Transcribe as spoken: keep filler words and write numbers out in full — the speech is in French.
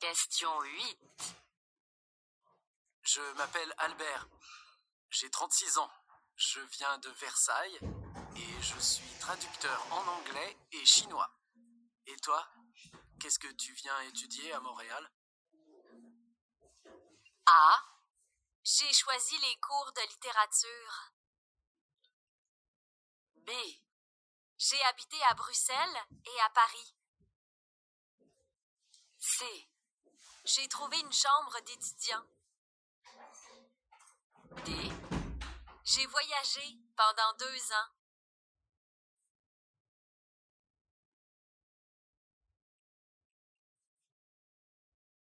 Question huit. Je m'appelle Albert. J'ai trente-six ans. Je viens de Versailles et je suis traducteur en anglais et chinois. Et toi, qu'est-ce que tu viens étudier à Montréal? A. J'ai choisi les cours de littérature. B. J'ai habité à Bruxelles et à Paris. C. J'ai trouvé une chambre d'étudiant. D. J'ai voyagé pendant deux ans.